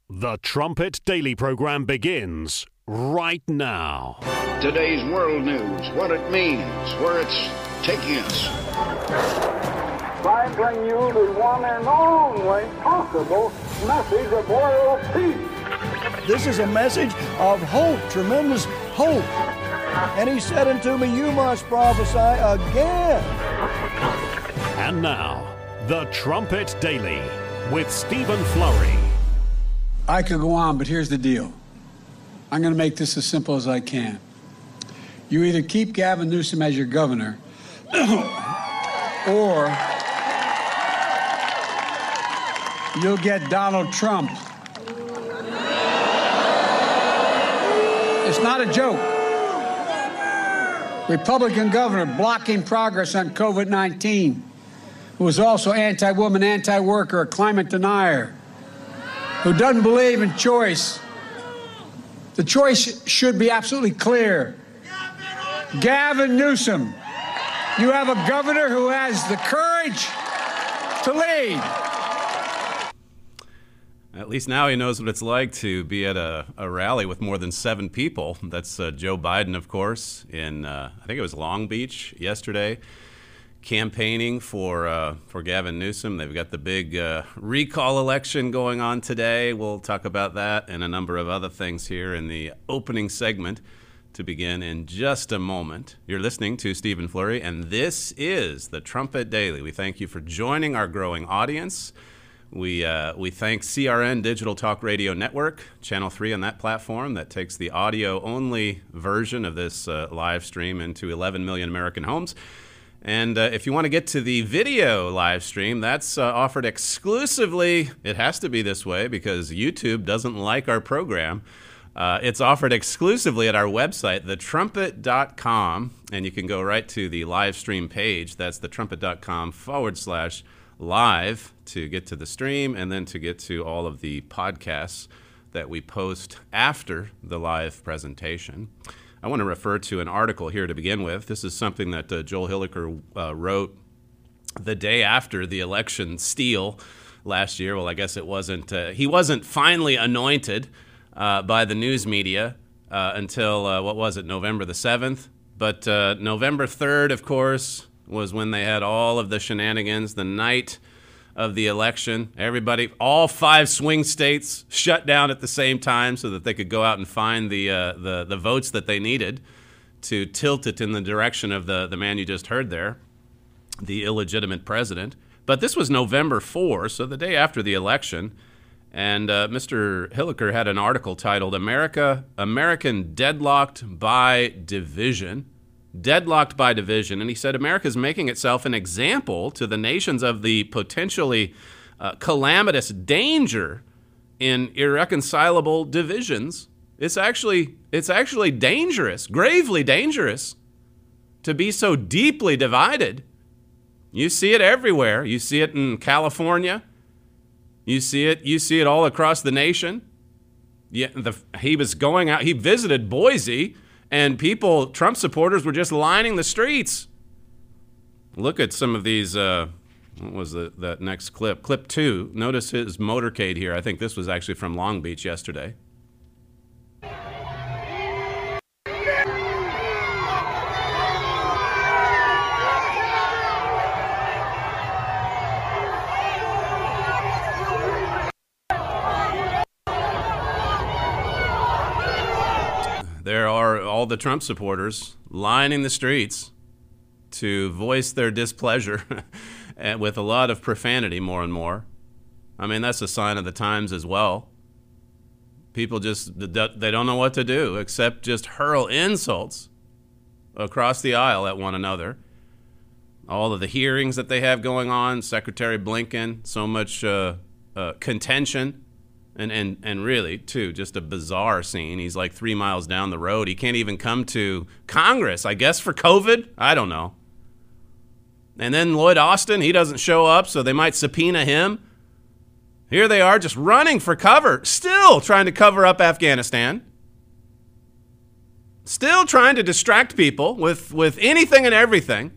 The Trumpet Daily program begins right now. Today's world news, what it means, where it's taking us. I bring you the one and only possible message of world peace. This is a message of hope, tremendous hope. And he said unto me, you must prophesy again. And now, The Trumpet Daily with Stephen Flurry. I could go on, but here's the deal. I'm going to make this as simple as I can. You either keep Gavin Newsom as your governor, or you'll get Donald Trump. It's not a joke. Republican governor blocking progress on COVID-19, who is also anti-woman, anti-worker, a climate denier, who doesn't believe in choice. The choice should be absolutely clear. Gavin Newsom, you have a governor who has the courage to lead. At least now he knows what it's like to be at a rally with more than 7 people. That's Joe Biden, of course, in, I think it was Long Beach yesterday, campaigning for Gavin Newsom. They've got the big recall election going on today. We'll talk about that and a number of other things here in the opening segment to begin in just a moment. You're listening to Stephen Flurry, and this is the Trumpet Daily. We thank you for joining our growing audience. We thank CRN Digital Talk Radio Network, Channel 3 on that platform that takes the audio-only version of this live stream into 11 million American homes. And if you want to get to the video live stream, that's offered exclusively. It has to be this way because YouTube doesn't like our program. It's offered exclusively at our website, thetrumpet.com, and you can go right to the live stream page. That's thetrumpet.com/live to get to the stream and then to get to all of the podcasts that we post after the live presentation. I want to refer to an article here to begin with. This is something that Joel Hilliker wrote the day after the election steal last year. Well, I guess it wasn't. He wasn't finally anointed by the news media until, what was it, November the 7th? But November 3rd, of course, was when they had all of the shenanigans the night of the election. Everybody, all 5 swing states shut down at the same time so that they could go out and find the votes that they needed to tilt it in the direction of the man you just heard there, the illegitimate president. But this was November 4, so the day after the election, and Mr. Hilliker had an article titled American Deadlocked by Division. Deadlocked by division, and he said America's making itself an example to the nations of the potentially calamitous danger in irreconcilable divisions. It's actually dangerous, gravely dangerous, to be so deeply divided. You see it everywhere. You see it in California. You see it all across the nation. Yeah, he was going out. He visited Boise. And Trump supporters were just lining the streets. Look at some of these, what was that next clip? Clip 2. Notice his motorcade here. I think this was actually from Long Beach yesterday. There are all the Trump supporters lining the streets to voice their displeasure and with a lot of profanity more and more. I mean, that's a sign of the times as well. People they don't know what to do except just hurl insults across the aisle at one another. All of the hearings that they have going on, Secretary Blinken, so much contention. And really, too, just a bizarre scene. He's like 3 miles down the road. He can't even come to Congress, I guess, for COVID? I don't know. And then Lloyd Austin, he doesn't show up, so they might subpoena him. Here they are just running for cover, still trying to cover up Afghanistan. Still trying to distract people with anything and everything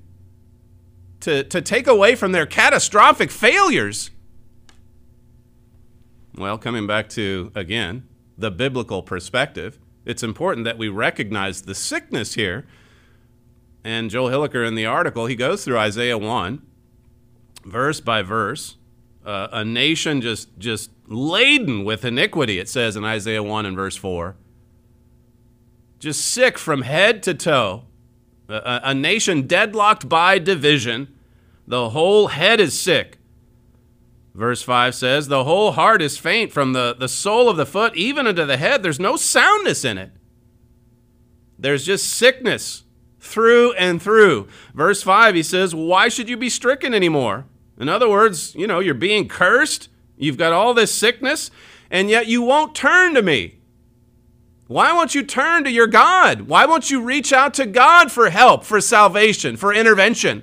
to take away from their catastrophic failures. Well, coming back to, again, the biblical perspective, it's important that we recognize the sickness here. And Joel Hilliker, in the article, he goes through Isaiah 1, verse by verse, a nation just laden with iniquity, it says in Isaiah 1 and verse 4. Just sick from head to toe. A nation deadlocked by division. The whole head is sick. Verse 5 says, the whole heart is faint from the sole of the foot, even unto the head. There's no soundness in it. There's just sickness through and through. Verse 5, he says, why should you be stricken anymore? In other words, you're being cursed. You've got all this sickness, and yet you won't turn to me. Why won't you turn to your God? Why won't you reach out to God for help, for salvation, for intervention?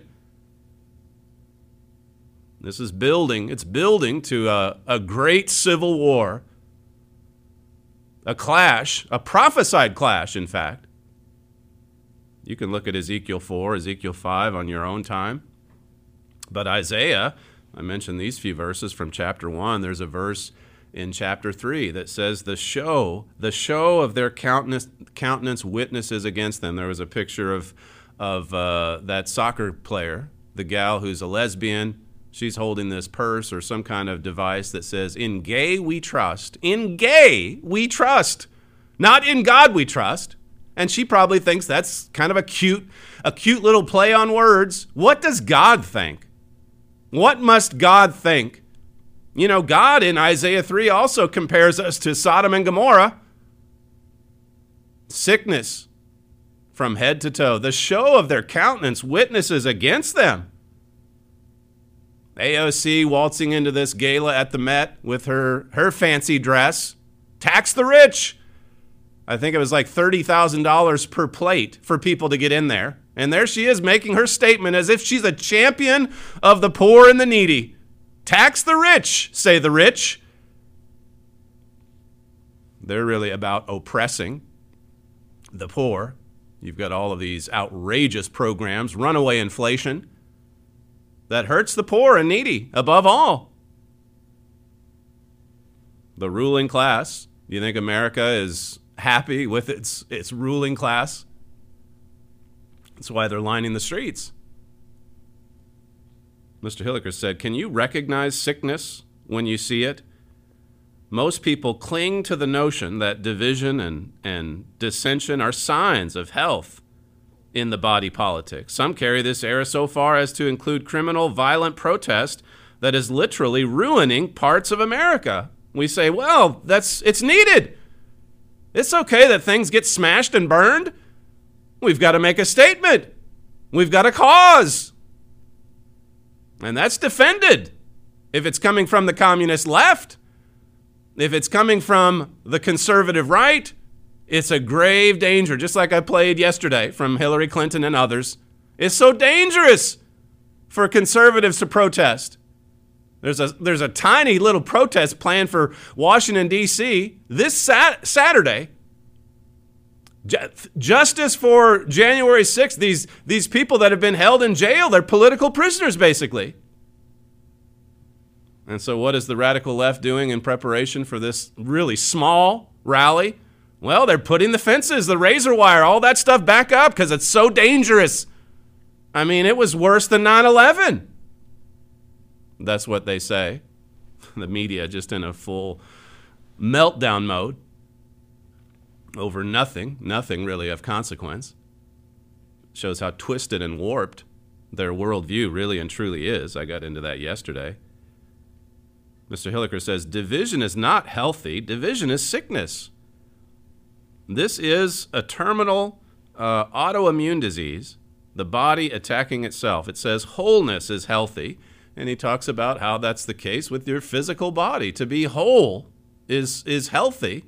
This is building. It's building to a great civil war, a clash, a prophesied clash, in fact. You can look at Ezekiel 4, Ezekiel 5 on your own time. But Isaiah, I mentioned these few verses from chapter 1. There's a verse in chapter 3 that says, the show of their countenance witnesses against them. There was a picture of that soccer player, the gal who's a lesbian. She's holding this purse or some kind of device that says, in gay we trust. In gay we trust. Not in God we trust. And she probably thinks that's kind of a cute little play on words. What does God think? What must God think? God in Isaiah 3 also compares us to Sodom and Gomorrah. Sickness from head to toe. The show of their countenance witnesses against them. AOC waltzing into this gala at the Met with her fancy dress. Tax the rich. I think it was like $30,000 per plate for people to get in there. And there she is making her statement as if she's a champion of the poor and the needy. Tax the rich, say the rich. They're really about oppressing the poor. You've got all of these outrageous programs, runaway inflation, that hurts the poor and needy above all. The ruling class. Do you think America is happy with its ruling class? That's why they're lining the streets. Mr. Hilliker said, can you recognize sickness when you see it? Most people cling to the notion that division and dissension are signs of health in the body politic. Some carry this error so far as to include criminal, violent protest that is literally ruining parts of America. We say, well, it's needed. It's okay that things get smashed and burned. We've got to make a statement. We've got a cause. And that's defended. If it's coming from the communist left, if it's coming from the conservative right, it's a grave danger, just like I played yesterday from Hillary Clinton and others. It's so dangerous for conservatives to protest. There's a tiny little protest planned for Washington, D.C. this Saturday. Justice for January 6th. These people that have been held in jail, they're political prisoners, basically. And so what is the radical left doing in preparation for this really small rally? Well, they're putting the fences, the razor wire, all that stuff back up because it's so dangerous. I mean, it was worse than 9/11. That's what they say. The media just in a full meltdown mode over nothing really of consequence. Shows how twisted and warped their worldview really and truly is. I got into that yesterday. Mr. Hilliker says, division is not healthy. Division is sickness. This is a terminal autoimmune disease, the body attacking itself. It says wholeness is healthy, and he talks about how that's the case with your physical body. To be whole is healthy.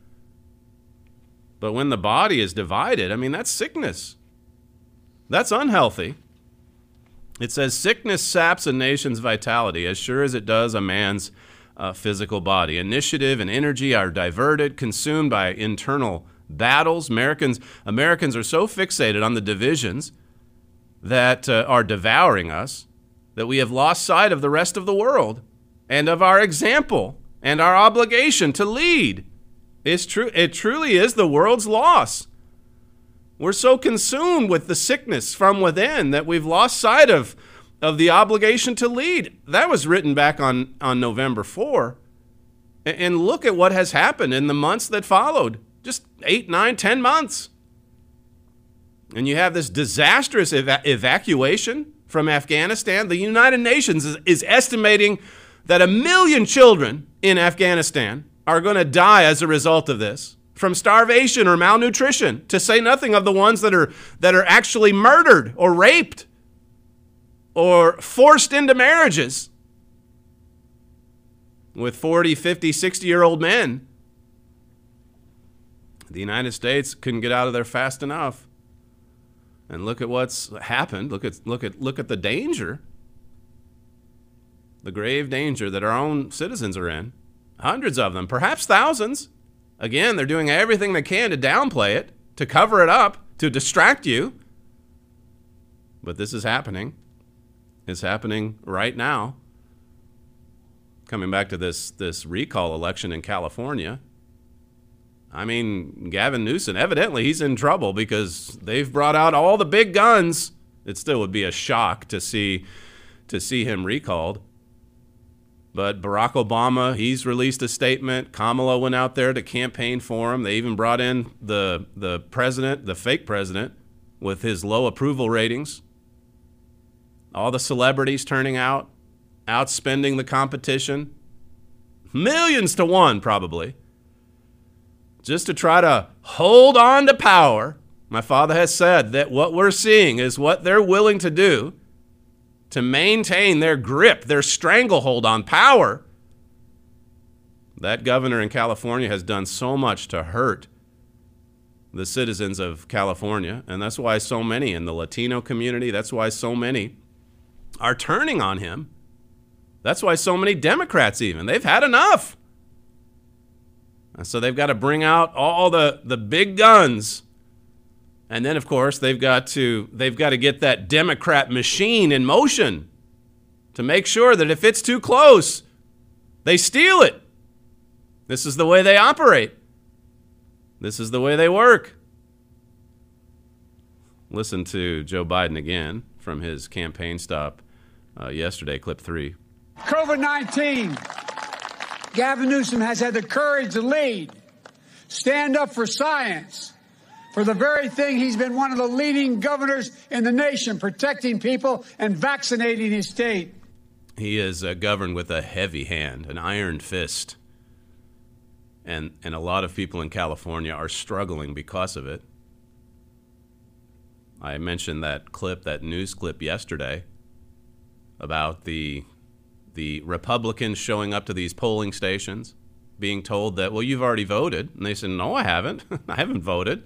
But when the body is divided, I mean, that's sickness. That's unhealthy. It says sickness saps a nation's vitality as sure as it does a man's physical body. Initiative and energy are diverted, consumed by internal battles. Americans are so fixated on the divisions that are devouring us that we have lost sight of the rest of the world and of our example and our obligation to lead. It truly is the world's loss. We're so consumed with the sickness from within that we've lost sight of the obligation to lead. That was written back on November 4. And look at what has happened in the months that followed. Just 8, 9, 10 months. And you have this disastrous evacuation from Afghanistan. The United Nations is estimating that 1 million children in Afghanistan are going to die as a result of this, from starvation or malnutrition, to say nothing of the ones that are actually murdered or raped or forced into marriages with 40, 50, 60-year-old men. The United States couldn't get out of there fast enough. And look at what's happened. Look at the danger, the grave danger that our own citizens are in. Hundreds of them, perhaps thousands. Again, they're doing everything they can to downplay it, to cover it up, to distract you. But this is happening. It's happening right now. Coming back to this recall election in California. I mean, Gavin Newsom, evidently he's in trouble because they've brought out all the big guns. It still would be a shock to see him recalled. But Barack Obama, he's released a statement. Kamala went out there to campaign for him. They even brought in the president, the fake president, with his low approval ratings. All the celebrities turning out, outspending the competition. Millions to one, probably. Just to try to hold on to power. My father has said that what we're seeing is what they're willing to do to maintain their grip, their stranglehold on power. That governor in California has done so much to hurt the citizens of California, and that's why so many in the Latino community, that's why so many are turning on him. That's why so many Democrats even, they've had enough. And so they've got to bring out all the big guns. And then, of course, they've got to get that Democrat machine in motion to make sure that if it's too close, they steal it. This is the way they operate. This is the way they work. Listen to Joe Biden again from his campaign stop yesterday, clip 3. COVID-19. Gavin Newsom has had the courage to lead, stand up for science, for the very thing he's been one of the leading governors in the nation, protecting people and vaccinating his state. He is governed with a heavy hand, an iron fist. And a lot of people in California are struggling because of it. I mentioned that clip, that news clip yesterday about the Republicans showing up to these polling stations, being told that, well, you've already voted. And they said, no, I haven't. I haven't voted.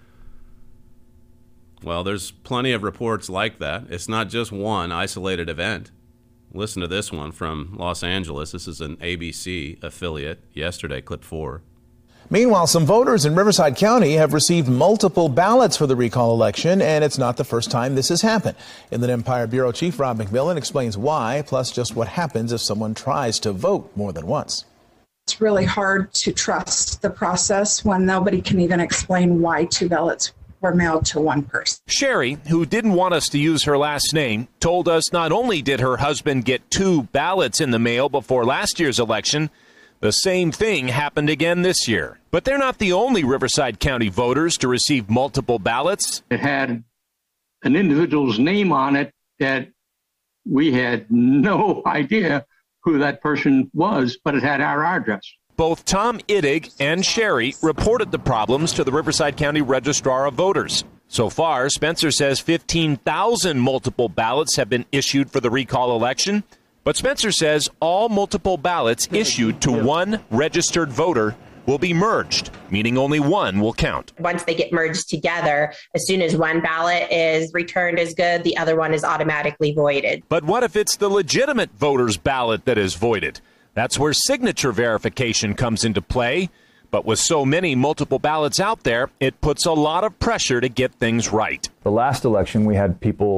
Well, there's plenty of reports like that. It's not just one isolated event. Listen to this one from Los Angeles. This is an ABC affiliate yesterday, clip 4. Meanwhile, some voters in Riverside County have received multiple ballots for the recall election, and it's not the first time this has happened. Inland Empire Bureau Chief Rob McMillan explains why, plus just what happens if someone tries to vote more than once. It's really hard to trust the process when nobody can even explain why 2 ballots were mailed to one person. Sherry, who didn't want us to use her last name, told us not only did her husband get 2 ballots in the mail before last year's election, the same thing happened again this year. But they're not the only Riverside County voters to receive multiple ballots. It had an individual's name on it that we had no idea who that person was, but it had our address. Both Tom Ittig and Sherry reported the problems to the Riverside County Registrar of Voters. So far, Spencer says 15,000 multiple ballots have been issued for the recall election. But Spencer says all multiple ballots issued to one registered voter will be merged, meaning only one will count. Once they get merged together, as soon as one ballot is returned as good, the other one is automatically voided. But what if it's the legitimate voter's ballot that is voided? That's where signature verification comes into play. But with so many multiple ballots out there, it puts a lot of pressure to get things right. The last election, we had people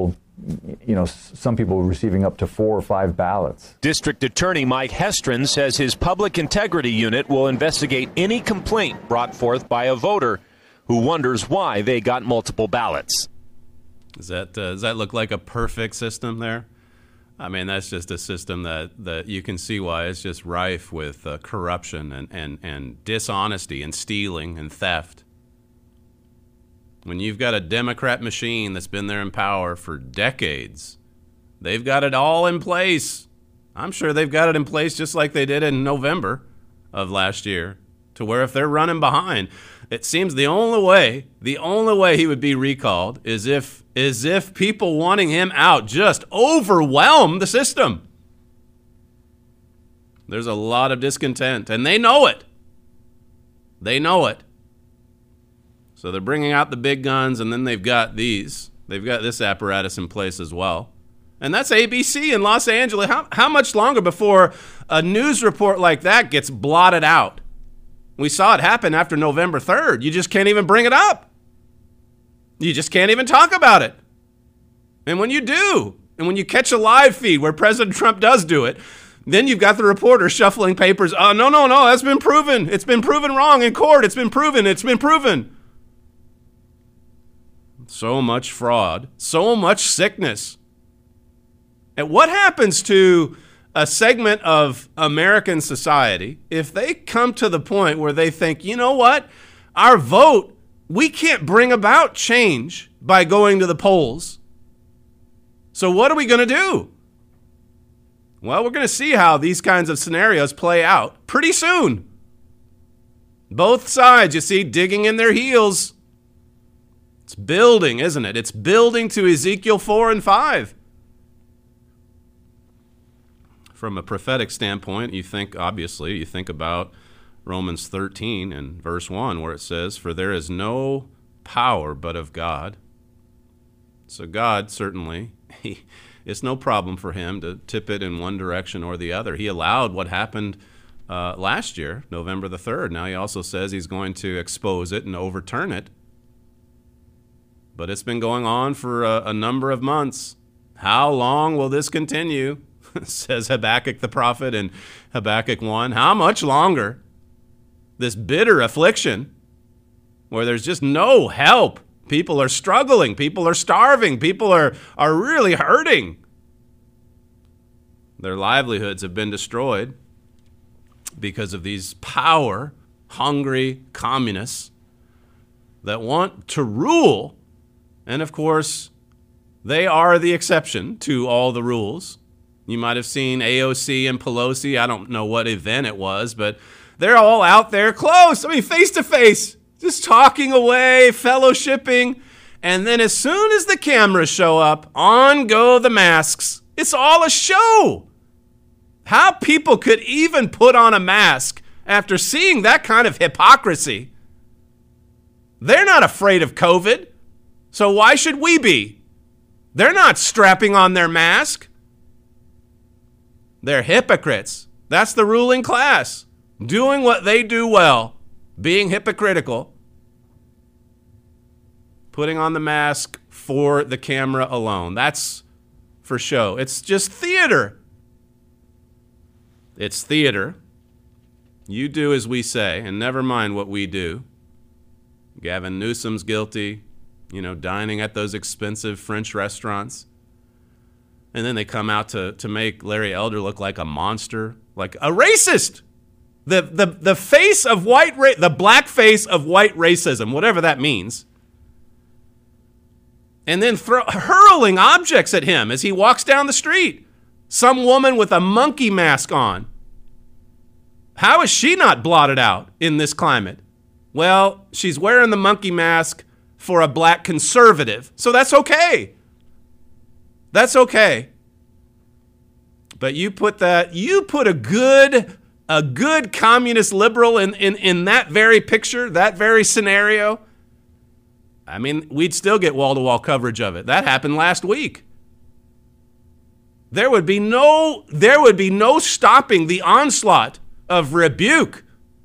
some people receiving up to 4 or 5 ballots. District Attorney Mike Hestron says his public integrity unit will investigate any complaint brought forth by a voter who wonders why they got multiple ballots. Does that look like a perfect system there? I mean, that's just a system that you can see why it's just rife with corruption and dishonesty and stealing and theft. When you've got a Democrat machine that's been there in power for decades, they've got it all in place. I'm sure they've got it in place just like they did in November of last year, to where if they're running behind, it seems the only way he would be recalled is if people wanting him out just overwhelm the system. There's a lot of discontent, and they know it. They know it. So they're bringing out the big guns, and then they've got this apparatus in place as well. And that's ABC in Los Angeles. How much longer before a news report like that gets blotted out? We saw it happen after November 3rd. You just can't even bring it up. You just can't even talk about it. And when you do, and when you catch a live feed where President Trump does do it, then you've got the reporter shuffling papers. Oh, no, that's been proven. It's been proven wrong in court. It's been proven. So much fraud, so much sickness. And what happens to a segment of American society if they come to the point where they think, you know what, our vote, we can't bring about change by going to the polls. So what are we going to do? Well, we're going to see how these kinds of scenarios play out pretty soon. Both sides, you see, digging in their heels. It's building, isn't it? It's building to Ezekiel 4 and 5. From a prophetic standpoint, you think about Romans 13 and verse 1, where it says, "For there is no power but of God." So God, certainly, it's no problem for him to tip it in one direction or the other. He allowed what happened last year, November the 3rd. Now he also says he's going to expose it and overturn it. But it's been going on for a number of months. How long will this continue? Says Habakkuk the prophet in Habakkuk 1. How much longer? This bitter affliction where there's just no help. People are struggling. People are starving. People are really hurting. Their livelihoods have been destroyed because of these power-hungry communists that want to rule. And, of course, they are the exception to all the rules. You might have seen AOC and Pelosi. I don't know what event it was, but they're all out there close. I mean, face to face, just talking away, fellowshipping. And then as soon as the cameras show up, on go the masks. It's all a show. How people could even put on a mask after seeing that kind of hypocrisy. They're not afraid of COVID, so why should we be? They're not strapping on their mask. They're hypocrites. That's the ruling class, doing what they do well, being hypocritical, putting on the mask for the camera alone. That's for show. It's just theater. It's theater. You do as we say, and never mind what we do. Gavin Newsom's guilty, dining at those expensive French restaurants. And then they come out to make Larry Elder look like a monster, like a racist. The face of the black face of white racism, whatever that means. And then hurling objects at him as he walks down the street. Some woman with a monkey mask on. How is she not blotted out in this climate? Well, she's wearing the monkey mask for a black conservative, so that's okay. That's okay. But you put a good communist liberal in that very picture, that very scenario. I mean, we'd still get wall-to-wall coverage of it. That happened last week. There would be no stopping the onslaught of rebuke.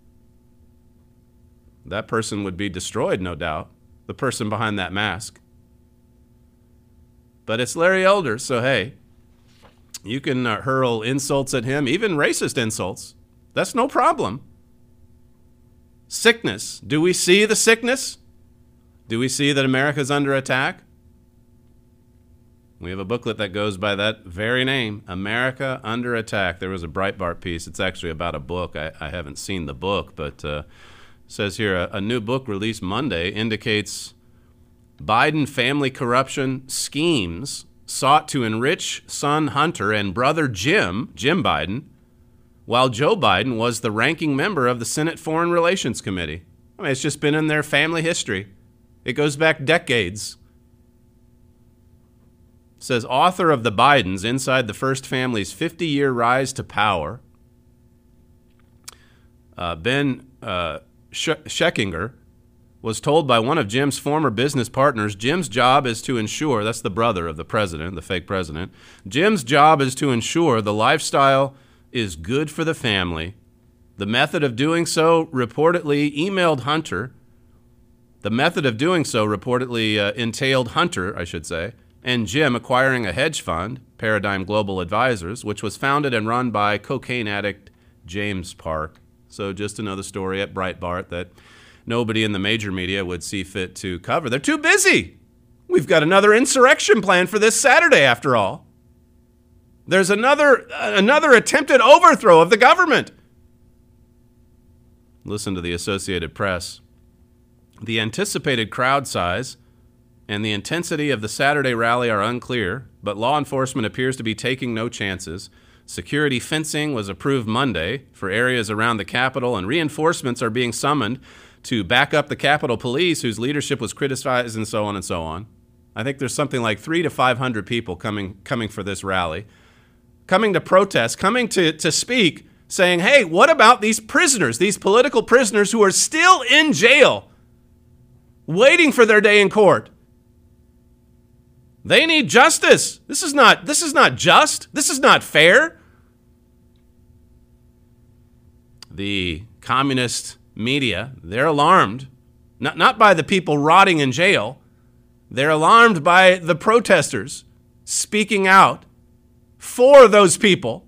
That person would be destroyed, no doubt. The person behind that mask. But it's Larry Elder, so hey, you can hurl insults at him, even racist insults. That's no problem. Sickness. Do we see the sickness? Do we see that America's under attack? We have a booklet that goes by that very name, America Under Attack. There was a Breitbart piece. It's actually about a book. I haven't seen the book, but it says here a new book released Monday indicates Biden family corruption schemes sought to enrich son Hunter and brother Jim Biden, while Joe Biden was the ranking member of the Senate Foreign Relations Committee. I mean, it's just been in their family history. It goes back decades. It says, author of The Bidens, Inside the First Family's 50-Year Rise to Power, Ben Scheckinger, was told by one of Jim's former business partners, Jim's job is to ensure, that's the brother of the president, the fake president, Jim's job is to ensure the lifestyle is good for the family. The method of doing so reportedly entailed Hunter, and Jim acquiring a hedge fund, Paradigm Global Advisors, which was founded and run by cocaine addict James Park. So just another story at Breitbart that nobody in the major media would see fit to cover. They're too busy. We've got another insurrection planned for this Saturday, after all. There's another attempted overthrow of the government. Listen to the Associated Press. The anticipated crowd size and the intensity of the Saturday rally are unclear, but law enforcement appears to be taking no chances. Security fencing was approved Monday for areas around the Capitol, and reinforcements are being summoned to back up the Capitol Police, whose leadership was criticized, and so on and so on. I think there's something like 300 to 500 people coming for this rally, coming to protest, coming to speak, saying, hey, what about these prisoners, these political prisoners who are still in jail, waiting for their day in court? They need justice. This is not just. This is not fair. The communist media, they're alarmed, not by the people rotting in jail. They're alarmed by the protesters speaking out for those people.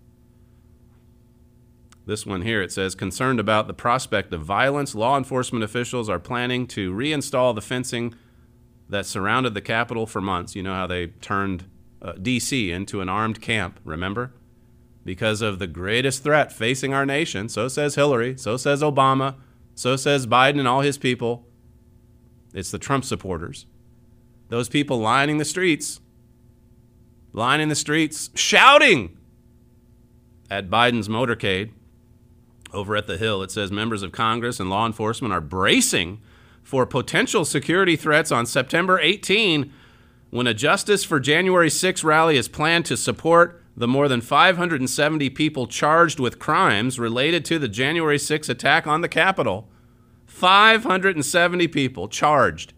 This one here, it says, concerned about the prospect of violence, law enforcement officials are planning to reinstall the fencing that surrounded the Capitol for months. You know how they turned D.C. into an armed camp, remember? Because of the greatest threat facing our nation. So says Hillary, so says Obama, so says Biden and all his people. It's the Trump supporters. Those people lining the streets, shouting at Biden's motorcade. Over at the Hill, it says members of Congress and law enforcement are bracing for potential security threats on September 18, when a Justice for January 6 rally is planned to support the more than 570 people charged with crimes related to the January 6 attack on the Capitol. 570 people charged.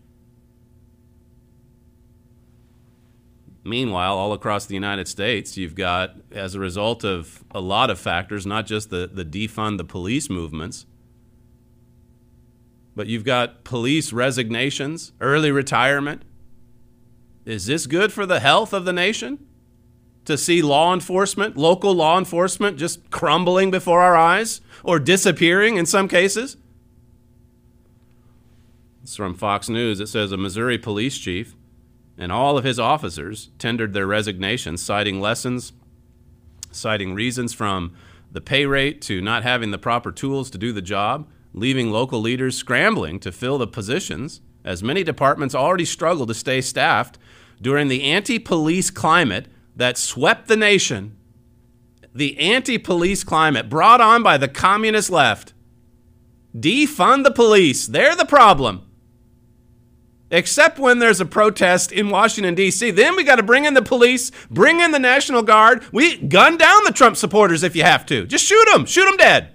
Meanwhile, all across the United States, you've got, as a result of a lot of factors, not just the defund the police movements, but you've got police resignations, early retirement. Is this good for the health of the nation? To see law enforcement, local law enforcement, just crumbling before our eyes or disappearing in some cases? It's from Fox News. It says a Missouri police chief and all of his officers tendered their resignations, citing reasons from the pay rate to not having the proper tools to do the job, leaving local leaders scrambling to fill the positions, as many departments already struggle to stay staffed during the anti-police climate that swept the nation. The anti-police climate brought on by the communist left. Defund the police. They're the problem. Except when there's a protest in Washington, D.C. Then we got to bring in the police, bring in the National Guard. We gun down the Trump supporters if you have to. Just shoot them dead.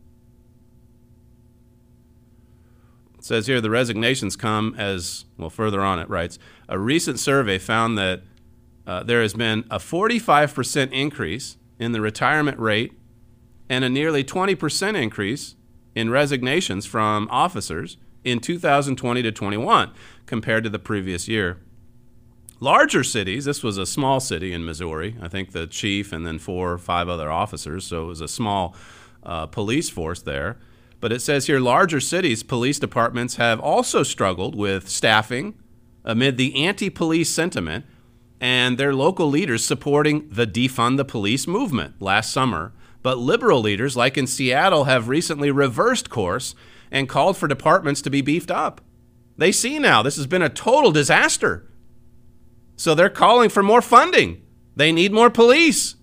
It says here the resignations come as, well, further on it writes, a recent survey found that there has been a 45% increase in the retirement rate and a nearly 20% increase in resignations from officers in 2020 to 21 compared to the previous year. Larger cities, this was a small city in Missouri, I think the chief and then 4 or 5 other officers, so it was a small police force there. But it says here, larger cities, police departments have also struggled with staffing amid the anti-police sentiment and their local leaders supporting the defund the police movement last summer. But liberal leaders, like in Seattle, have recently reversed course and called for departments to be beefed up. They see now this has been a total disaster. So they're calling for more funding. They need more police.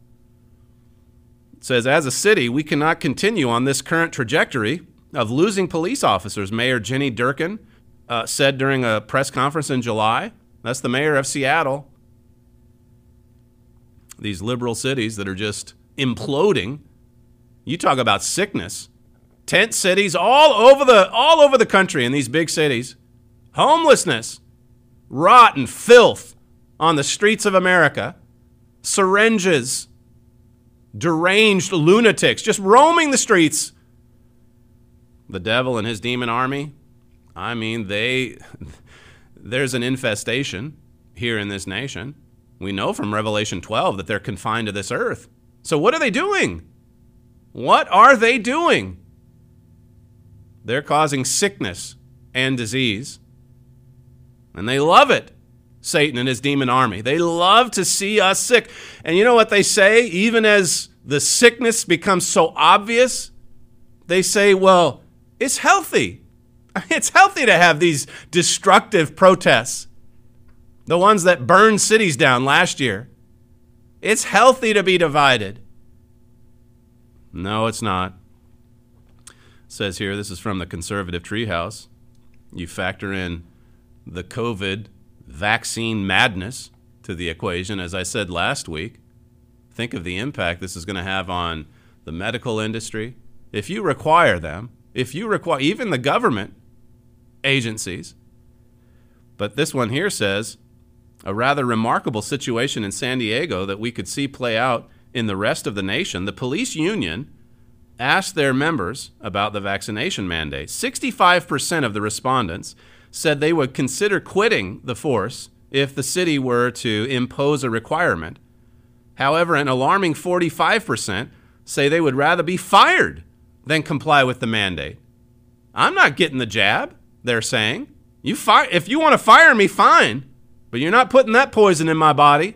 It says, as a city, we cannot continue on this current trajectory of losing police officers, Mayor Jenny Durkin said during a press conference in July. That's the mayor of Seattle. These liberal cities that are just imploding. You talk about sickness. Tent cities all over the country in these big cities. Homelessness. Rot and filth on the streets of America. Syringes. Deranged lunatics just roaming the streets. The devil and his demon army. I mean, there's an infestation here in this nation. We know from Revelation 12 that they're confined to this earth. So what are they doing? What are they doing? They're causing sickness and disease. And they love it, Satan and his demon army. They love to see us sick. And you know what they say? Even as the sickness becomes so obvious, they say, well, it's healthy. It's healthy to have these destructive protests. The ones that burned cities down last year. It's healthy to be divided. No, it's not. It says here, this is from the Conservative Treehouse. You factor in the COVID vaccine madness to the equation, as I said last week. Think of the impact this is going to have on the medical industry. If you require them, even the government agencies. But this one here says, a rather remarkable situation in San Diego that we could see play out in the rest of the nation. The police union asked their members about the vaccination mandate. 65% of the respondents said they would consider quitting the force if the city were to impose a requirement. However, an alarming 45% say they would rather be fired than comply with the mandate. I'm not getting the jab, they're saying. If you want to fire me, fine, but you're not putting that poison in my body.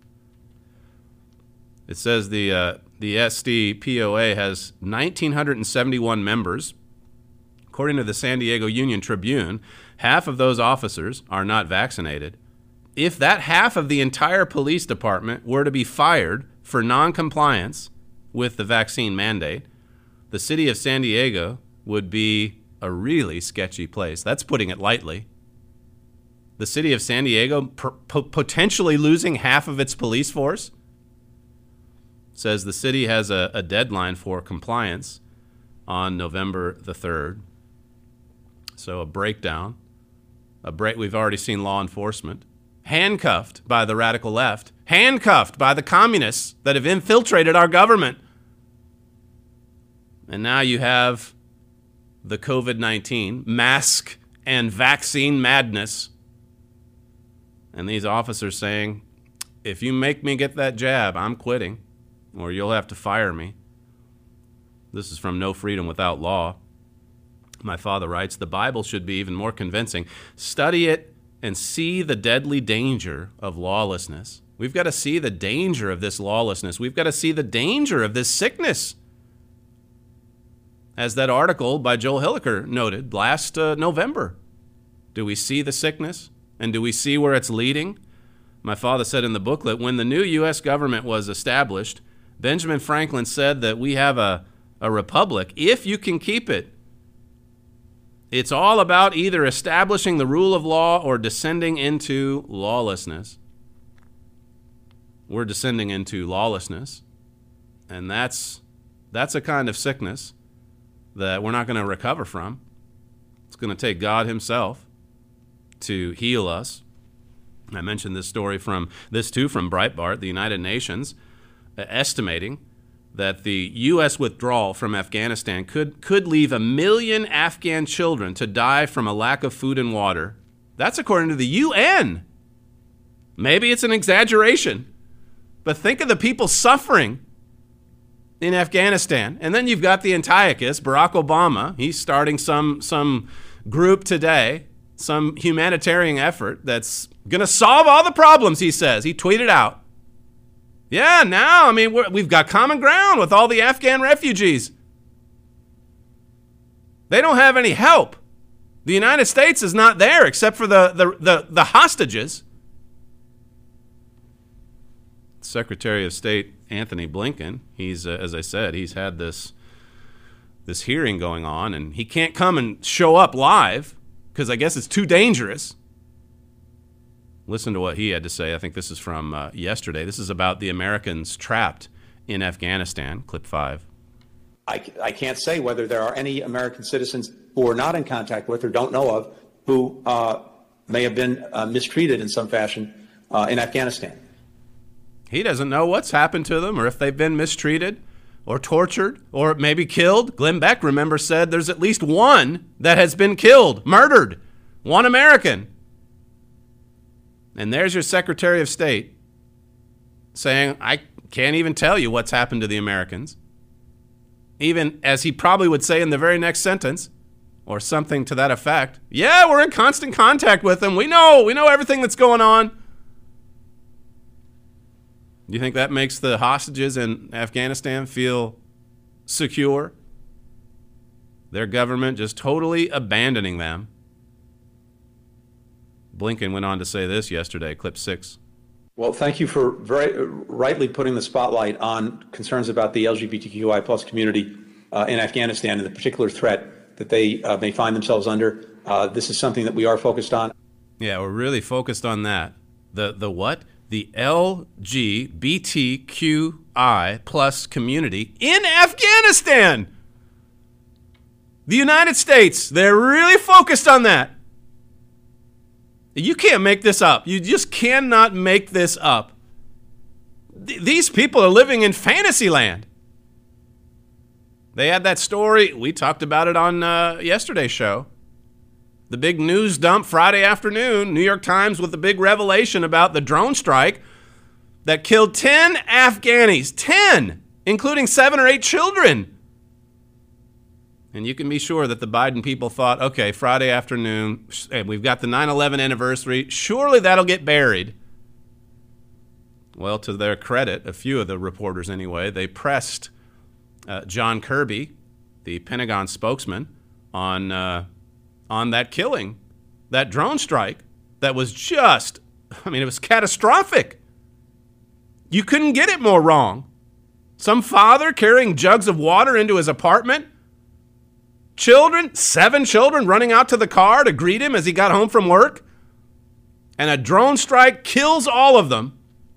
It says the SDPOA has 1,971 members. According to the San Diego Union Tribune, half of those officers are not vaccinated. If that half of the entire police department were to be fired for noncompliance with the vaccine mandate, the city of San Diego would be a really sketchy place. That's putting it lightly. The city of San Diego potentially losing half of its police force. Says the city has a deadline for compliance on November the 3rd. So a breakdown. We've already seen law enforcement handcuffed by the radical left, handcuffed by the communists that have infiltrated our government. And now you have the COVID-19 mask and vaccine madness. And these officers saying, if you make me get that jab, I'm quitting, or you'll have to fire me. This is from No Freedom Without Law. My father writes, the Bible should be even more convincing. Study it and see the deadly danger of lawlessness. We've got to see the danger of this lawlessness. We've got to see the danger of this sickness. As that article by Joel Hilliker noted last November. Do we see the sickness? And do we see where it's leading? My father said in the booklet, when the new U.S. government was established, Benjamin Franklin said that we have a republic if you can keep it. It's all about either establishing the rule of law or descending into lawlessness. We're descending into lawlessness, and that's a kind of sickness that we're not going to recover from. It's going to take God himself to heal us. I mentioned this story from Breitbart, the United Nations, estimating that the U.S. withdrawal from Afghanistan could leave 1 million Afghan children to die from a lack of food and water. That's according to the UN. Maybe it's an exaggeration, but think of the people suffering in Afghanistan. And then you've got the Antiochus, Barack Obama. He's starting some group today, some humanitarian effort that's going to solve all the problems, he says. He tweeted out. Yeah, now, I mean, we've got common ground with all the Afghan refugees. They don't have any help. The United States is not there except for the hostages. Secretary of State Anthony Blinken, he's, as I said, he's had this hearing going on, and he can't come and show up live because I guess it's too dangerous. Listen to what he had to say. I think this is from yesterday. This is about the Americans trapped in Afghanistan. Clip 5. I can't say whether there are any American citizens who are not in contact with or don't know of who may have been mistreated in some fashion in Afghanistan. He doesn't know what's happened to them or if they've been mistreated or tortured or maybe killed. Glenn Beck, remember, said there's at least one that has been killed, murdered, one American. And there's your Secretary of State saying, I can't even tell you what's happened to the Americans. Even as he probably would say in the very next sentence, or something to that effect. Yeah, we're in constant contact with them. We know everything that's going on. Do you think that makes the hostages in Afghanistan feel secure? Their government just totally abandoning them. Blinken went on to say this yesterday, clip 6. Well, thank you for very rightly putting the spotlight on concerns about the LGBTQI plus community in Afghanistan and the particular threat that they may find themselves under. This is something that we are focused on. Yeah, we're really focused on that. The what? The LGBTQI plus community in Afghanistan. The United States, they're really focused on that. You can't make this up. You just cannot make this up. These people are living in fantasy land. They had that story. We talked about it on yesterday's show. The big news dump Friday afternoon. New York Times with the big revelation about the drone strike that killed 10 Afghanis. 10, including 7 or 8 children. And you can be sure that the Biden people thought, okay, Friday afternoon, we've got the 9/11 anniversary. Surely that'll get buried. Well, to their credit, a few of the reporters anyway, they pressed John Kirby, the Pentagon spokesman, on that killing, that drone strike that was just, it was catastrophic. You couldn't get it more wrong. Some father carrying jugs of water into his apartment. Children, 7 children running out to the car to greet him as he got home from work. And a drone strike kills all of them.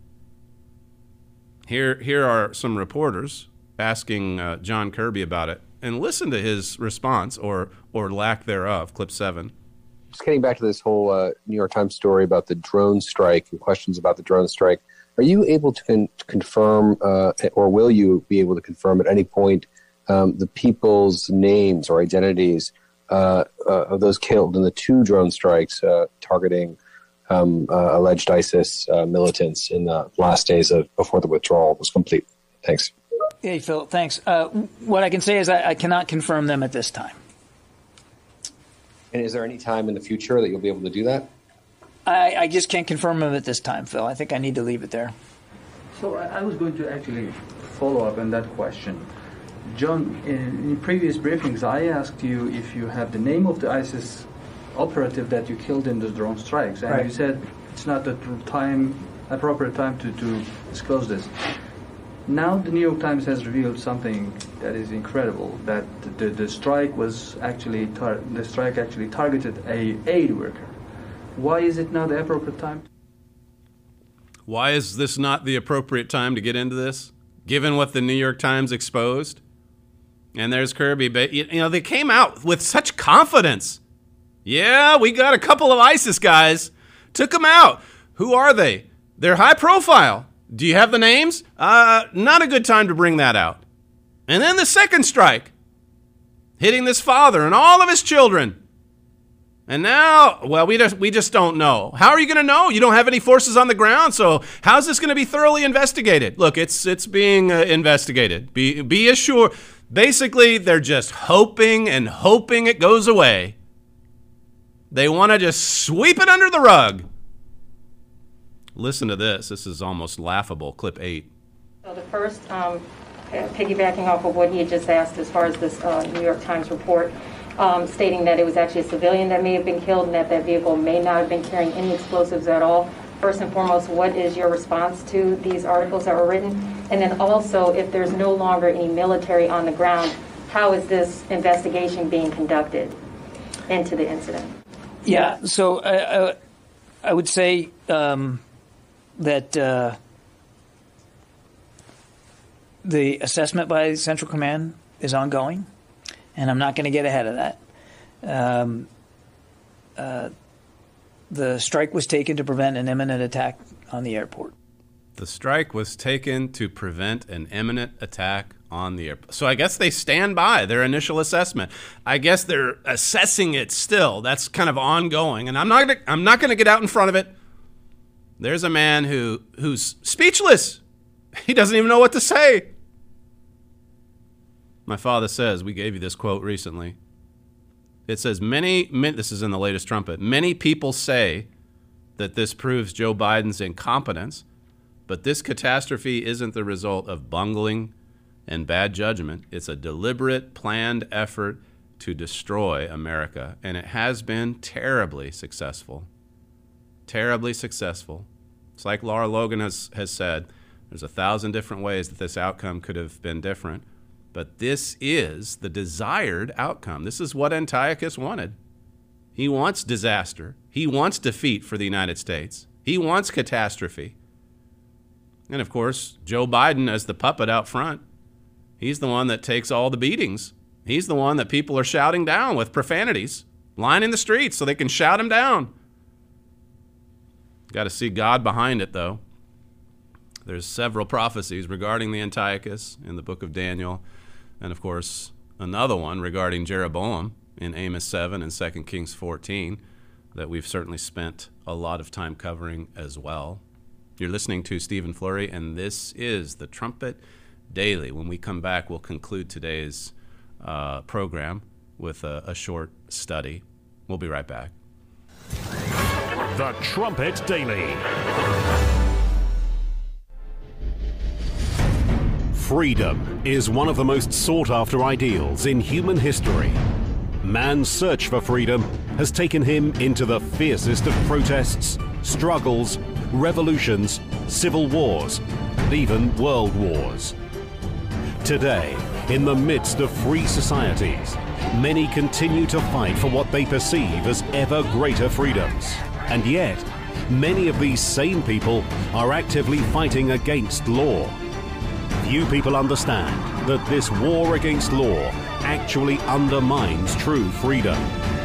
Here are some reporters asking John Kirby about it. And listen to his response, or lack thereof, clip 7. Just getting back to this whole New York Times story about the drone strike and questions about the drone strike, are you able to confirm, or will you be able to confirm at any point, the people's names or identities of those killed in the 2 drone strikes targeting alleged ISIS militants in the last days before the withdrawal was complete? Thanks. Hey, Phil, thanks. What I can say is I cannot confirm them at this time. And is there any time in the future that you'll be able to do that? I just can't confirm them at this time, Phil. I think I need to leave it there. So I was going to actually follow up on that question. John, in previous briefings, I asked you if you have the name of the ISIS operative that you killed in the drone strikes, and you said it's not the appropriate time to disclose this. Now the New York Times has revealed something that is incredible, that the strike was actually targeted a aid worker. Why is it not the appropriate time? Why is this not the appropriate time to get into this, given what the New York Times exposed? And there's Kirby, but they came out with such confidence. Yeah, we got a couple of ISIS guys. Took them out. Who are they? They're high profile. Do you have the names? Not a good time to bring that out. And then the second strike, hitting this father and all of his children. And now, well, we just don't know. How are you going to know? You don't have any forces on the ground, so how's this going to be thoroughly investigated? Look, it's being investigated. Be assured. Basically, they're just hoping and hoping it goes away. They want to just sweep it under the rug. Listen to this. This is almost laughable. Clip 8. So the first, piggybacking off of what he had just asked as far as this New York Times report, stating that it was actually a civilian that may have been killed and that vehicle may not have been carrying any explosives at all. First and foremost, what is your response to these articles that were written? And then also, if there's no longer any military on the ground, how is this investigation being conducted into the incident? Yeah, so I would say that the assessment by Central Command is ongoing, and I'm not going to get ahead of that. The strike was taken to prevent an imminent attack on the airport. The strike was taken to prevent an imminent attack on the airport. So I guess they stand by their initial assessment. I guess they're assessing it still. That's kind of ongoing, and I'm not going to get out in front of it. There's a man who's speechless. He doesn't even know what to say. My father says, we gave you this quote recently. It says, this is in the latest trumpet, many people say that this proves Joe Biden's incompetence, but this catastrophe isn't the result of bungling and bad judgment. It's a deliberate, planned effort to destroy America, and it has been terribly successful. Terribly successful. It's like Laura Logan has said, there's 1,000 different ways that this outcome could have been different. But this is the desired outcome. This is what Antiochus wanted. He wants disaster. He wants defeat for the United States. He wants catastrophe. And of course, Joe Biden as the puppet out front, he's the one that takes all the beatings. He's the one that people are shouting down with profanities, lining the streets so they can shout him down. Got to see God behind it, though. There's several prophecies regarding the Antiochus in the book of Daniel. And, of course, another one regarding Jeroboam in Amos 7 and 2 Kings 14 that we've certainly spent a lot of time covering as well. You're listening to Stephen Flurry, and this is the Trumpet Daily. When we come back, we'll conclude today's program with a short study. We'll be right back. The Trumpet Daily. Freedom is one of the most sought-after ideals in human history. Man's search for freedom has taken him into the fiercest of protests, struggles, revolutions, civil wars, and even world wars. Today, in the midst of free societies, many continue to fight for what they perceive as ever greater freedoms. And yet, many of these same people are actively fighting against law. Few people understand that this war against law actually undermines true freedom.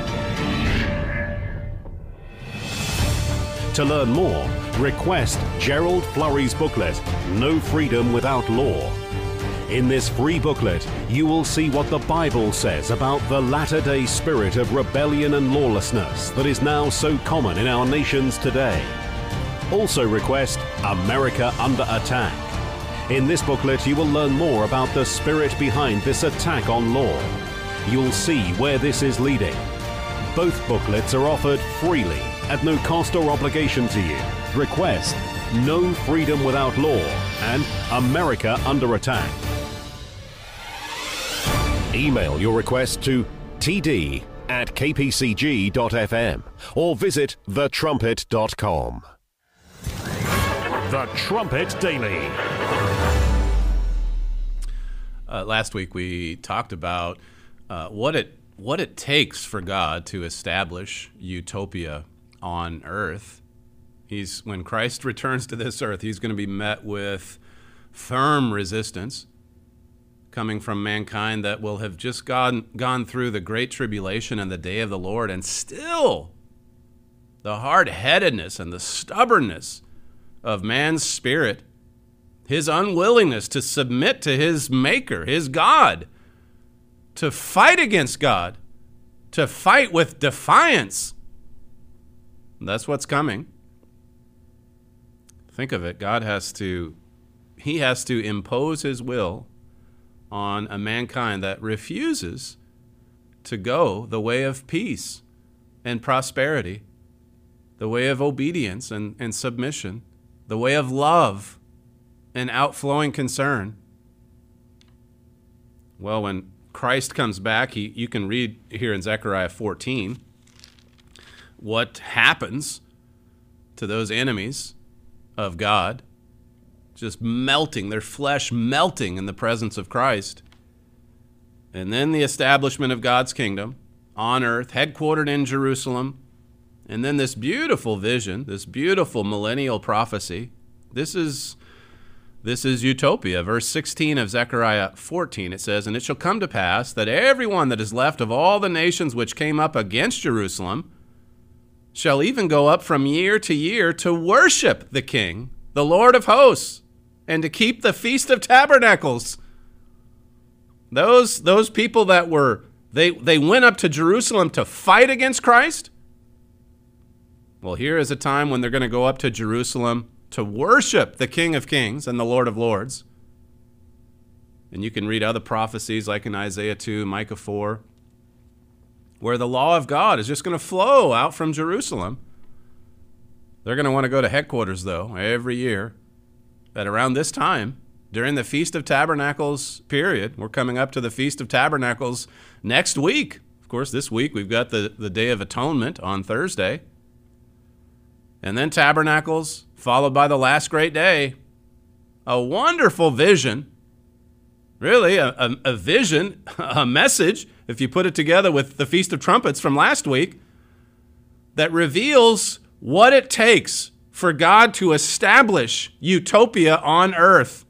To learn more, request Gerald Flurry's booklet, No Freedom Without Law. In this free booklet, you will see what the Bible says about the latter-day spirit of rebellion and lawlessness that is now so common in our nations today. Also request America Under Attack. In this booklet, you will learn more about the spirit behind this attack on law. You'll see where this is leading. Both booklets are offered freely at no cost or obligation to you. Request No Freedom Without Law and America Under Attack. Email your request to td@kpcg.fm or visit thetrumpet.com. The Trumpet Daily. Last week we talked about what it takes for God to establish utopia on earth. When Christ returns to this earth, he's going to be met with firm resistance coming from mankind that will have just gone through the great tribulation and the day of the Lord, and still the hard-headedness and the stubbornness of man's spirit, his unwillingness to submit to his maker, his God, to fight against God, to fight with defiance. That's what's coming. Think of it. God has to impose his will on a mankind that refuses to go the way of peace and prosperity, the way of obedience and submission, the way of love and outflowing concern. Well, when Christ comes back, you can read here in Zechariah 14 what happens to those enemies of God, just melting, their flesh melting in the presence of Christ. And then the establishment of God's kingdom on earth, headquartered in Jerusalem. And then this beautiful vision, this beautiful millennial prophecy. This is utopia. Verse 16 of Zechariah 14, it says, "And it shall come to pass that everyone that is left of all the nations which came up against Jerusalem shall even go up from year to year to worship the King, the Lord of hosts, and to keep the Feast of Tabernacles." Those people that they went up to Jerusalem to fight against Christ. Well, here is a time when they're going to go up to Jerusalem to worship the King of Kings and the Lord of Lords. And you can read other prophecies like in Isaiah 2, Micah 4, where the law of God is just going to flow out from Jerusalem. They're going to want to go to headquarters, though, every year at around this time, during the Feast of Tabernacles period. We're coming up to the Feast of Tabernacles next week. Of course, this week we've got the Day of Atonement on Thursday. And then Tabernacles, followed by the last great day. A wonderful vision. Really, a vision, a message, if you put it together with the Feast of Trumpets from last week, that reveals what it takes for God to establish utopia on earth.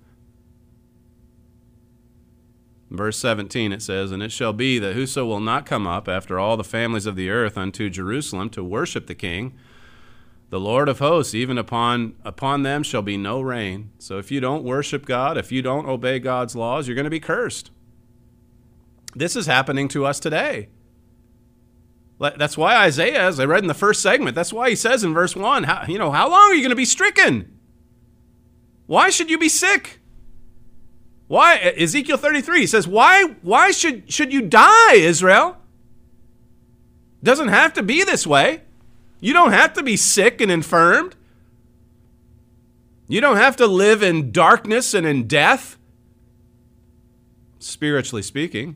Verse 17, it says, "And it shall be that whoso will not come up after all the families of the earth unto Jerusalem to worship the King, the Lord of hosts, even upon them shall be no rain." So if you don't worship God, if you don't obey God's laws, you're going to be cursed. This is happening to us today. That's why Isaiah, as I read in the first segment, that's why he says in verse 1, how long are you going to be stricken? Why should you be sick? Why? Ezekiel 33, he says, why should you die, Israel? Doesn't have to be this way. You don't have to be sick and infirmed. You don't have to live in darkness and in death, spiritually speaking.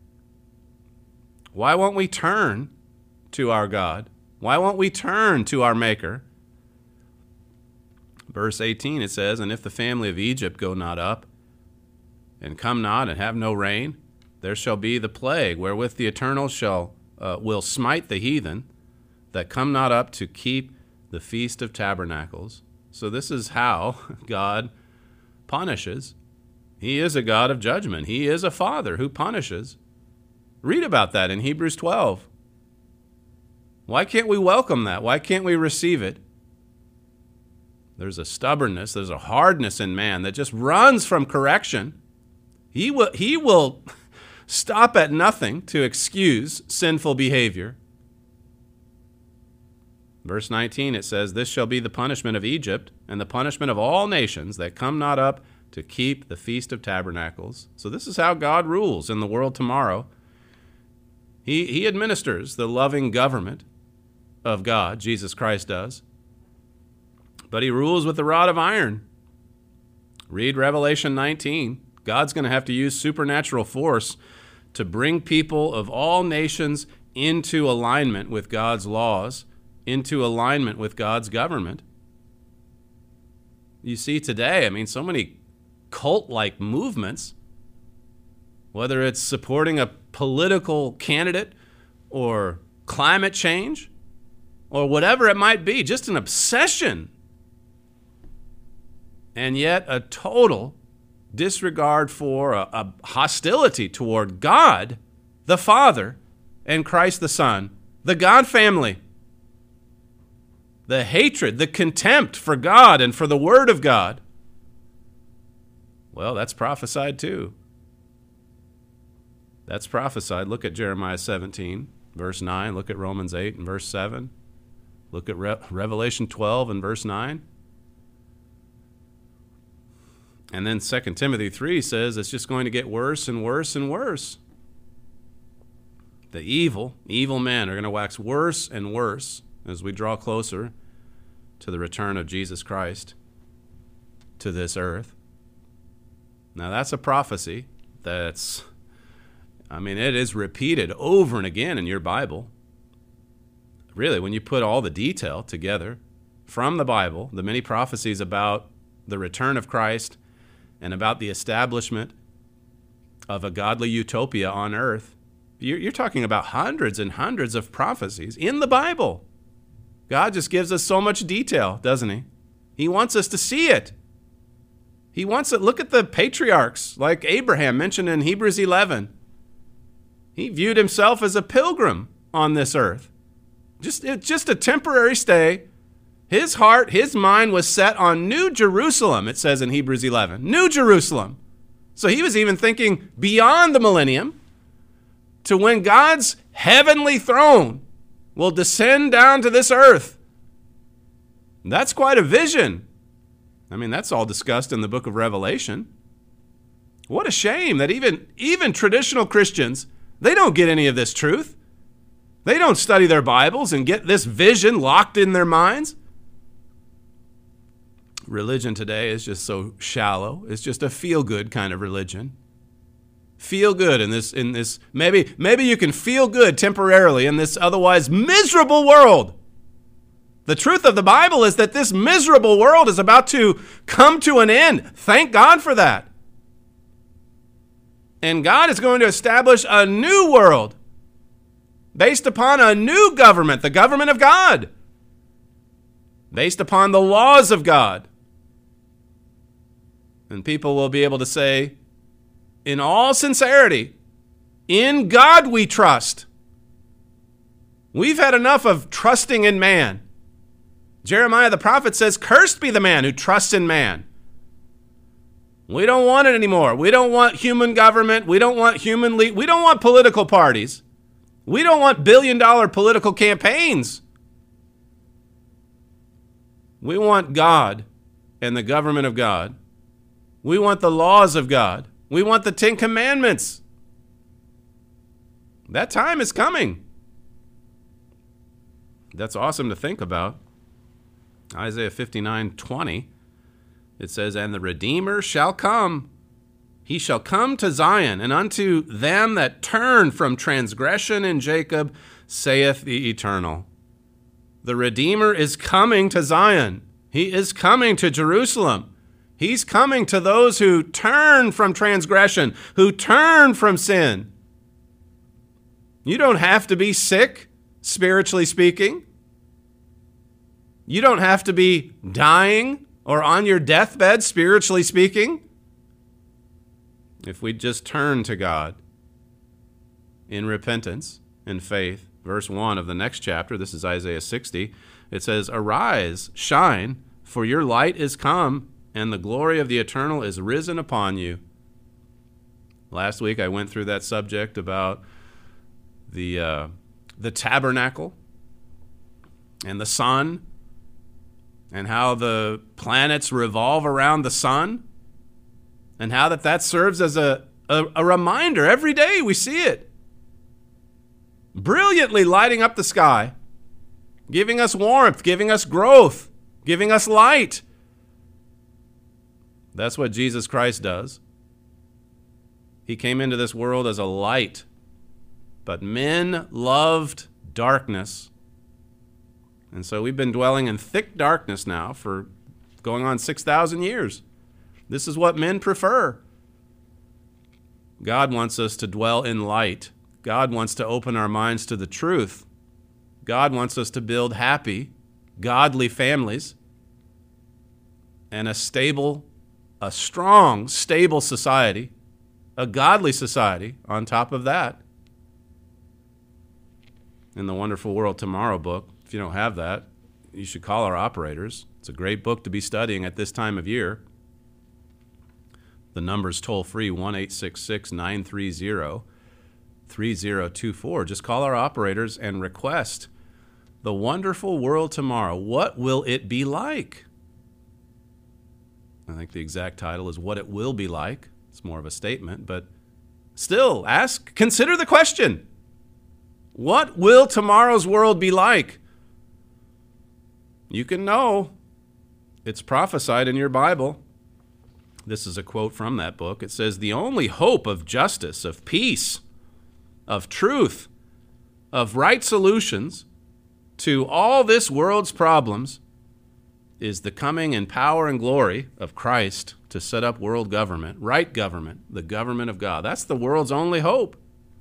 Why won't we turn to our God? Why won't we turn to our Maker? Verse 18, it says, "And if the family of Egypt go not up, and come not, and have no rain, there shall be the plague wherewith the Eternal will smite the heathen that come not up to keep the Feast of Tabernacles." So this is how God punishes. He is a God of judgment. He is a Father who punishes. Read about that in Hebrews 12. Why can't we welcome that? Why can't we receive it? There's a stubbornness, there's a hardness in man that just runs from correction. He will stop at nothing to excuse sinful behavior. Verse 19, it says, "This shall be the punishment of Egypt, and the punishment of all nations that come not up to keep the Feast of Tabernacles." So this is how God rules in the world tomorrow. He administers the loving government of God, Jesus Christ does. But he rules with the rod of iron. Read Revelation 19. God's going to have to use supernatural force to bring people of all nations into alignment with God's laws, into alignment with God's government. You see today, so many cult-like movements, whether it's supporting a political candidate or climate change or whatever it might be, just an obsession. And yet a total disregard for, a hostility toward God, the Father, and Christ the Son, the God family. The hatred, the contempt for God and for the Word of God. Well, that's prophesied too. That's prophesied. Look at Jeremiah 17. verse 9. Look at Romans 8 and verse 7. Look at Revelation 12 and verse 9. And then 2 Timothy 3 says it's just going to get worse and worse and worse. The evil men are going to wax worse and worse as we draw closer to the return of Jesus Christ to this earth. Now that's a prophecy it is repeated over and again in your Bible. Really, when you put all the detail together from the Bible, the many prophecies about the return of Christ and about the establishment of a godly utopia on earth, you're talking about hundreds and hundreds of prophecies in the Bible. God just gives us so much detail, doesn't he? He wants us to see it. He wants it. Look at the patriarchs like Abraham mentioned in Hebrews 11. He viewed himself as a pilgrim on this earth. Just a temporary stay. His heart, his mind was set on New Jerusalem, it says in Hebrews 11. New Jerusalem. So he was even thinking beyond the millennium to when God's heavenly throne will descend down to this earth. That's quite a vision. That's all discussed in the book of Revelation. What a shame that even traditional Christians, they don't get any of this truth. They don't study their Bibles and get this vision locked in their minds. Religion today is just so shallow. It's just a feel-good kind of religion. Feel good in this maybe you can feel good temporarily in this otherwise miserable world. The truth of the Bible is that this miserable world is about to come to an end. Thank God for that. And God is going to establish a new world based upon a new government, the government of God, based upon the laws of God. And people will be able to say, in all sincerity, in God we trust. We've had enough of trusting in man. Jeremiah the prophet says, cursed be the man who trusts in man. We don't want it anymore. We don't want human government. We don't want we don't want political parties. We don't want billion-dollar political campaigns. We want God and the government of God. We want the laws of God. We want the 10 Commandments. That time is coming. That's awesome to think about. Isaiah 59:20, it says, and the Redeemer shall come. He shall come to Zion, and unto them that turn from transgression in Jacob, saith the Eternal. The Redeemer is coming to Zion. He is coming to Jerusalem. He's coming to those who turn from transgression, who turn from sin. You don't have to be sick, spiritually speaking. You don't have to be dying or on your deathbed, spiritually speaking. If we just turn to God in repentance and faith. Verse 1 of the next chapter, this is Isaiah 60, it says, arise, shine, for your light is come, and the glory of the Eternal is risen upon you. Last week I went through that subject about the tabernacle and the sun, and how the planets revolve around the sun, and how that serves as a reminder. Every day we see it brilliantly lighting up the sky, giving us warmth, giving us growth, giving us light. That's what Jesus Christ does. He came into this world as a light, but men loved darkness. And so we've been dwelling in thick darkness now for going on 6,000 years. This is what men prefer. God wants us to dwell in light. God wants to open our minds to the truth. God wants us to build happy, godly families and a strong, stable society, a godly society on top of that. In the Wonderful World Tomorrow book, if you don't have that, you should call our operators. It's a great book to be studying at this time of year. The number's toll-free, 1-866-930-3838. 3024. Just call our operators and request the wonderful world tomorrow. What will it be like? I think the exact title is What It Will Be Like. It's more of a statement, but still, consider the question. What will tomorrow's world be like? You can know. It's prophesied in your Bible. This is a quote from that book. It says, "The only hope of justice, of peace, of truth, of right solutions to all this world's problems is the coming in power and glory of Christ to set up world government, right government, the government of God." That's the world's only hope.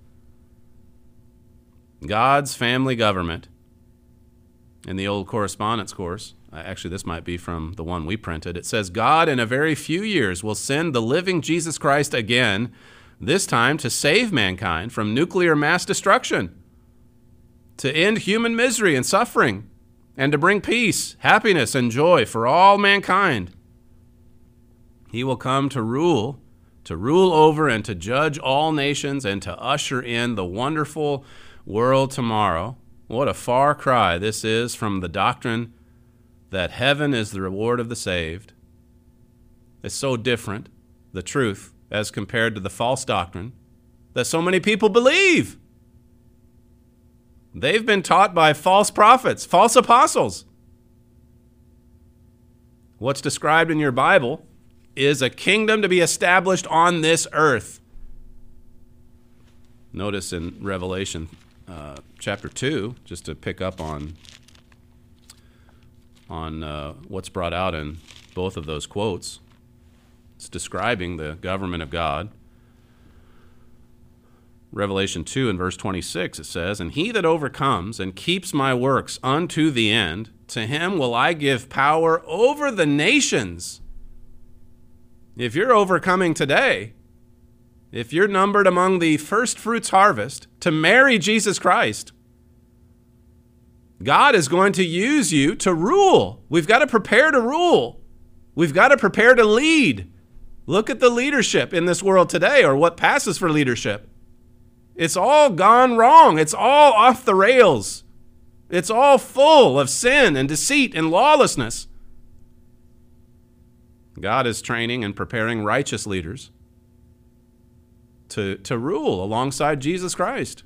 God's family government. In the old correspondence course, actually this might be from the one we printed, it says, "God in a very few years will send the living Jesus Christ again, this time to save mankind from nuclear mass destruction, to end human misery and suffering, and to bring peace, happiness, and joy for all mankind. He will come to rule over and to judge all nations and to usher in the wonderful world tomorrow." What a far cry this is from the doctrine that heaven is the reward of the saved. It's so different, the truth, as compared to the false doctrine that so many people believe. They've been taught by false prophets, false apostles. What's described in your Bible is a kingdom to be established on this earth. Notice in Revelation chapter 2, just to pick up on what's brought out in both of those quotes, it's describing the government of God. Revelation 2 and verse 26, it says, "And he that overcomes and keeps my works unto the end, to him will I give power over the nations." If you're overcoming today, if you're numbered among the first fruits harvest to marry Jesus Christ, God is going to use you to rule. We've got to prepare to rule. We've got to prepare to lead. Look at the leadership in this world today, or what passes for leadership. It's all gone wrong. It's all off the rails. It's all full of sin and deceit and lawlessness. God is training and preparing righteous leaders to rule alongside Jesus Christ,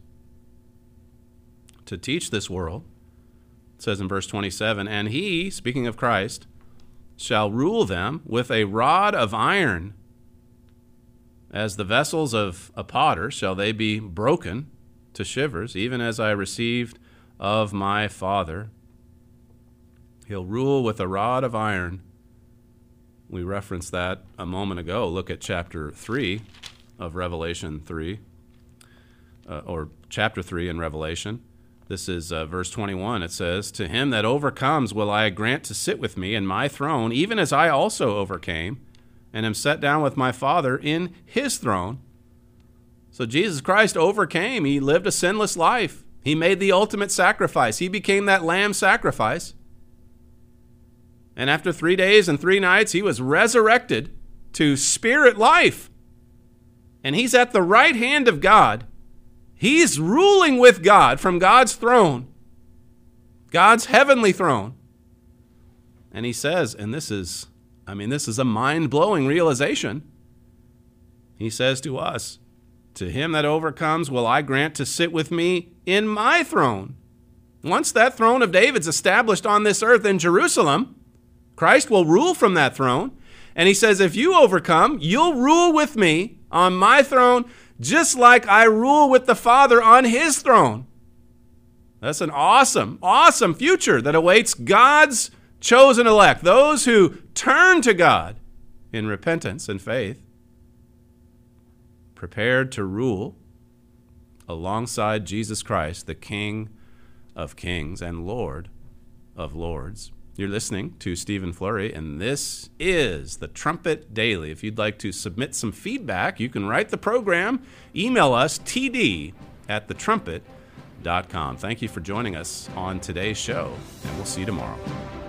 to teach this world. It says in verse 27, "And he," speaking of Christ, "shall rule them with a rod of iron. As the vessels of a potter shall they be broken to shivers, even as I received of my Father." He'll rule with a rod of iron. We referenced that a moment ago. Look at chapter 3 of Revelation 3, or chapter 3 in Revelation. This is verse 21. It says, "To him that overcomes will I grant to sit with me in my throne, even as I also overcame, and am set down with my Father in his throne." So Jesus Christ overcame. He lived a sinless life. He made the ultimate sacrifice. He became that lamb sacrifice. And after 3 days and 3 nights, he was resurrected to spirit life. And he's at the right hand of God. He's ruling with God from God's throne, God's heavenly throne. And he says, and this is a mind-blowing realization. He says to us, "To him that overcomes will I grant to sit with me in my throne." Once that throne of David's established on this earth in Jerusalem, Christ will rule from that throne. And he says, if you overcome, you'll rule with me on my throne, just like I rule with the Father on his throne. That's an awesome, awesome future that awaits God's chosen elect, those who turn to God in repentance and faith, prepared to rule alongside Jesus Christ, the King of Kings and Lord of Lords. You're listening to Stephen Flurry, and this is the Trumpet Daily. If you'd like to submit some feedback, you can write the program. Email us, td@thetrumpet.com. Thank you for joining us on today's show, and we'll see you tomorrow.